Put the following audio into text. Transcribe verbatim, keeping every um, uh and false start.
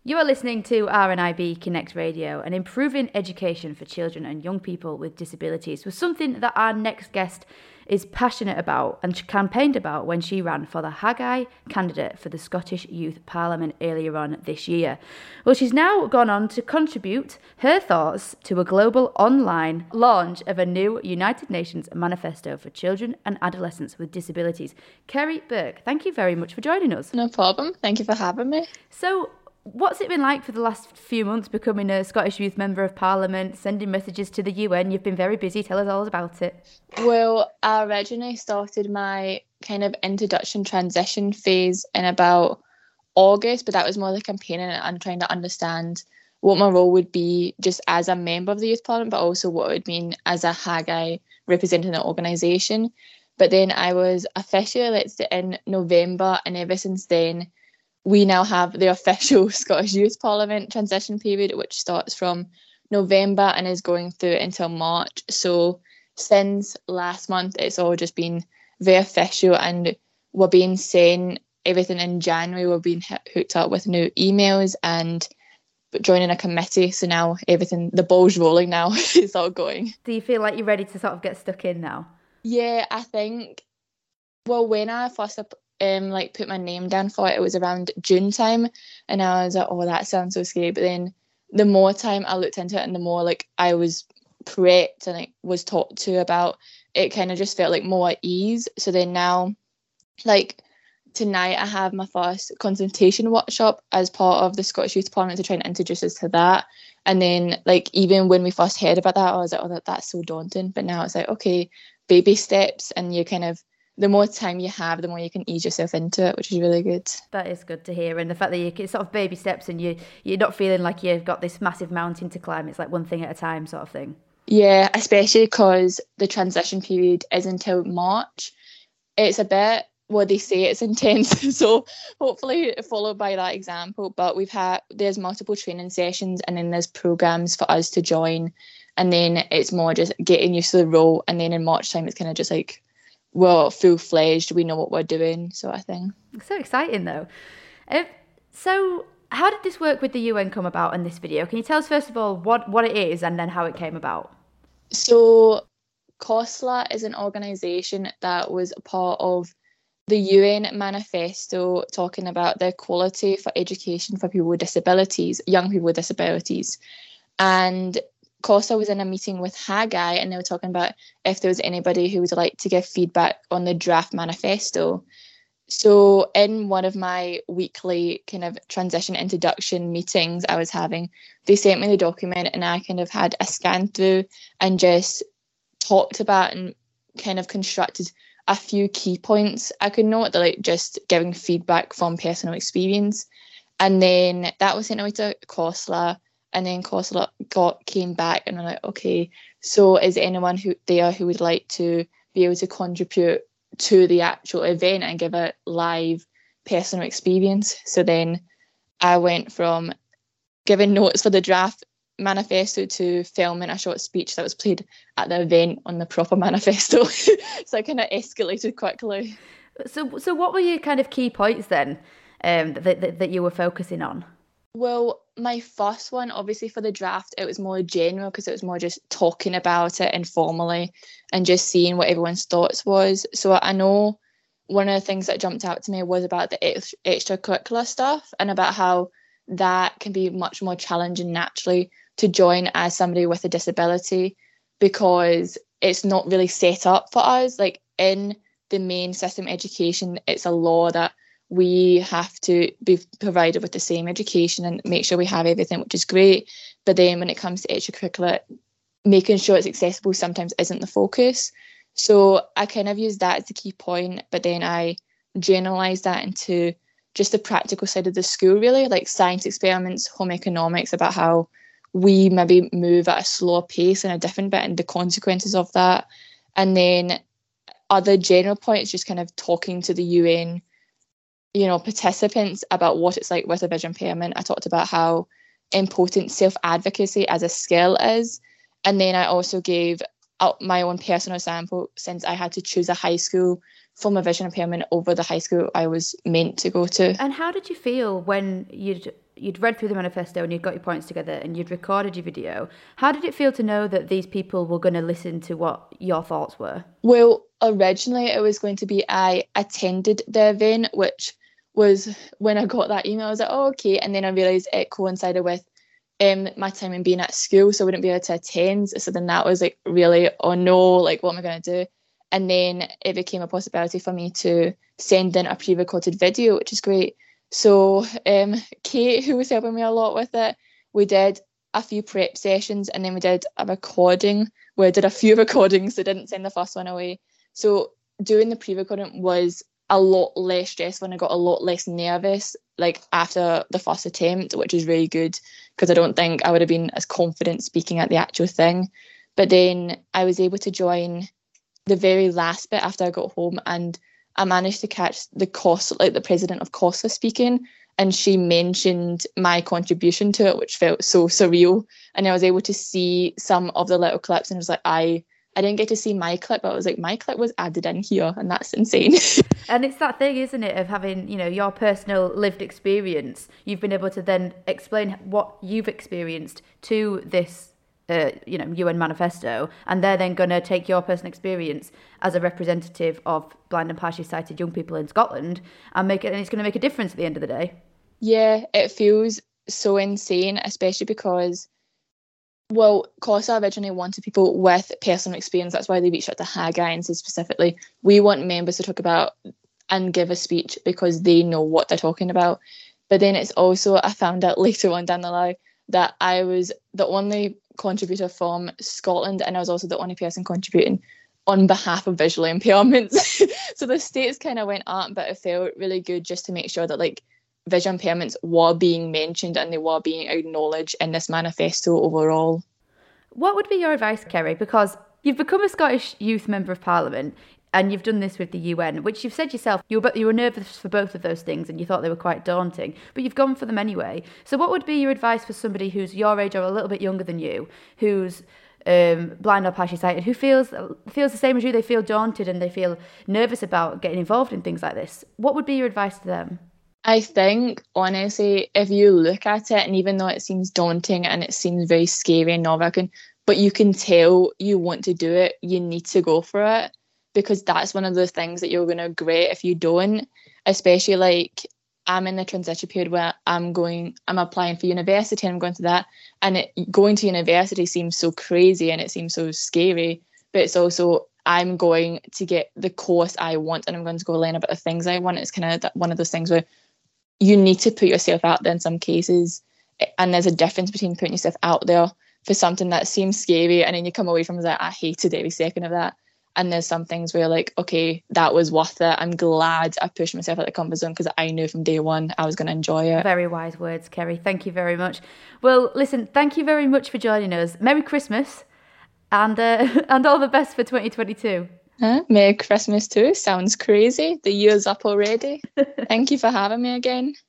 You are listening to R N I B Connect Radio, and improving education for children and young people with disabilities was something that our next guest is passionate about and campaigned about when she ran for the Haggai candidate for the Scottish Youth Parliament earlier on this year. Well, she's now gone on to contribute her thoughts to a global online launch of a new United Nations manifesto for children and adolescents with disabilities. Kerry Burke, thank you very much for joining us. No problem. Thank you for having me. So, what's it been like for the last few months becoming a Scottish Youth Member of Parliament, sending messages to the U N? You've been very busy. Tell us all about it. Well, I originally started my kind of introduction transition phase in about August, but that was more the campaigning and trying to understand what my role would be just as a member of the Youth Parliament, but also what it would mean as a Haggai representing the organisation. But then I was officially elected in November, and ever since then, we now have the official Scottish Youth Parliament transition period, which starts from November and is going through until March. So since last month, it's all just been very official, and we're being sent everything in January. We're being hooked up with new emails and joining a committee. So now everything, the ball's rolling now. It's all going. Do you feel like you're ready to sort of get stuck in now? Yeah, I think, well, when I first Um, like put my name down for it, it was around June time, and I was like, oh, that sounds so scary. But then the more time I looked into it and the more like I was prepped and like was talked to about it, kind of just felt like more at ease. So then now, like tonight, I have my first consultation workshop as part of the Scottish Youth Parliament to try and introduce us to that. And then like even when we first heard about that, I was like, oh, that, that's so daunting. But now it's like, okay, baby steps, and you kind of, the more time you have, the more you can ease yourself into it, which is really good. That is good to hear. And the fact that you can sort of baby steps and you, you're not feeling like you've got this massive mountain to climb. It's like one thing at a time sort of thing. Yeah, especially because the transition period is until March. It's a bit, well, they say it's intense. So hopefully followed by that example. But we've had, there's multiple training sessions, and then there's programmes for us to join. And then it's more just getting used to the role. And then in March time, it's kind of just like, well, full-fledged, we know what we're doing, sort of thing. So exciting, though. Uh, so how did this work with the U N come about in this video? Can you tell us, first of all, what, what it is and then how it came about? So COSLA is an organisation that was a part of the U N manifesto talking about the equality for education for people with disabilities, young people with disabilities. And COSLA was in a meeting with Haggai, and they were talking about if there was anybody who would like to give feedback on the draft manifesto. So in one of my weekly kind of transition introduction meetings I was having, they sent me the document, and I kind of had a scan through and just talked about and kind of constructed a few key points I could note, that like just giving feedback from personal experience. And then that was sent away to COSLA. And then COSLA got came back, and I'm like, okay, so is anyone who there who would like to be able to contribute to the actual event and give a live personal experience? So then I went from giving notes for the draft manifesto to filming a short speech that was played at the event on the proper manifesto. So I kind of escalated quickly. So, so what were your kind of key points then um, that, that that you were focusing on? Well, my first one, obviously for the draft, it was more general because it was more just talking about it informally and just seeing what everyone's thoughts was. So I know one of the things that jumped out to me was about the ex- extracurricular stuff, and about how that can be much more challenging naturally to join as somebody with a disability, because it's not really set up for us. Like in the main system education, it's a law that we have to be provided with the same education and make sure we have everything, which is great. But then when it comes to extracurricular, making sure it's accessible sometimes isn't the focus. So I kind of used that as the key point, but then I generalised that into just the practical side of the school, really, like science experiments, home economics, about how we maybe move at a slower pace and a different bit, and the consequences of that. And then other general points, just kind of talking to the U N, you know, participants about what it's like with a vision impairment. I talked about how important self-advocacy as a skill is. And then I also gave out my own personal sample, since I had to choose a high school for my vision impairment over the high school I was meant to go to. And how did you feel when you'd you'd read through the manifesto and you'd got your points together and you'd recorded your video? How did it feel to know that these people were going to listen to what your thoughts were? Well, originally it was going to be I attended the event, which was when I got that email, I was like, oh, okay. And then I realised it coincided with um, my time in being at school, so I wouldn't be able to attend. So then that was like, really, oh no, like what am I going to do? And then it became a possibility for me to send in a pre-recorded video, which is great. So um, Kate, who was helping me a lot with it, we did a few prep sessions, and then we did a recording where I did a few recordings. I didn't send the first one away. So doing the pre-recording was a lot less stressful, and I got a lot less nervous like after the first attempt, which is really good, because I don't think I would have been as confident speaking at the actual thing. But then I was able to join the very last bit after I got home, and I managed to catch the COS, like the president of COSLA speaking, and she mentioned my contribution to it, which felt so surreal. And I was able to see some of the little clips, and it was like, I I didn't get to see my clip, but I was like, my clip was added in here, and that's insane. And it's that thing, isn't it, of having, you know, your personal lived experience. You've been able to then explain what you've experienced to this, uh, you know, U N manifesto, and they're then going to take your personal experience as a representative of blind and partially sighted young people in Scotland and make it, and it's going to make a difference at the end of the day. Yeah, it feels so insane, especially because, well, COSLA originally wanted people with personal experience. That's why they reached out to Haggai and said specifically, we want members to talk about and give a speech because they know what they're talking about. But then it's also, I found out later on down the line that I was the only contributor from Scotland, and I was also the only person contributing on behalf of visual impairments. So the stakes kind of went up, but it felt really good just to make sure that like visual impairments were being mentioned and they were being acknowledged in this manifesto overall. What would be your advice, Kerry? Because you've become a Scottish Youth Member of Parliament and you've done this with the U N, which you've said yourself, you were, you were nervous for both of those things and you thought they were quite daunting, but you've gone for them anyway. So what would be your advice for somebody who's your age or a little bit younger than you, who's um, blind or partially sighted, who feels feels the same as you, they feel daunted and they feel nervous about getting involved in things like this? What would be your advice to them? I think, honestly, if you look at it, and even though it seems daunting and it seems very scary and nerve-wracking, but you can tell you want to do it, you need to go for it, because that's one of the things that you're going to regret if you don't. Especially like I'm in the transition period where I'm going, I'm applying for university and I'm going to that, and it, going to university seems so crazy and it seems so scary, but it's also, I'm going to get the course I want and I'm going to go learn about the things I want. It's kind of that, one of those things where you need to put yourself out there in some cases, and there's a difference between putting yourself out there for something that seems scary and then you come away from it like, I hated every second of that. And there's some things where you're like, okay, that was worth it. I'm glad I pushed myself out of the comfort zone because I knew from day one I was going to enjoy it. Very wise words, Kerry. Thank you very much. Well, listen, thank you very much for joining us. Merry Christmas and uh, and all the best for twenty twenty-two. Huh? Merry Christmas too. Sounds crazy. The year's up already. Thank you for having me again.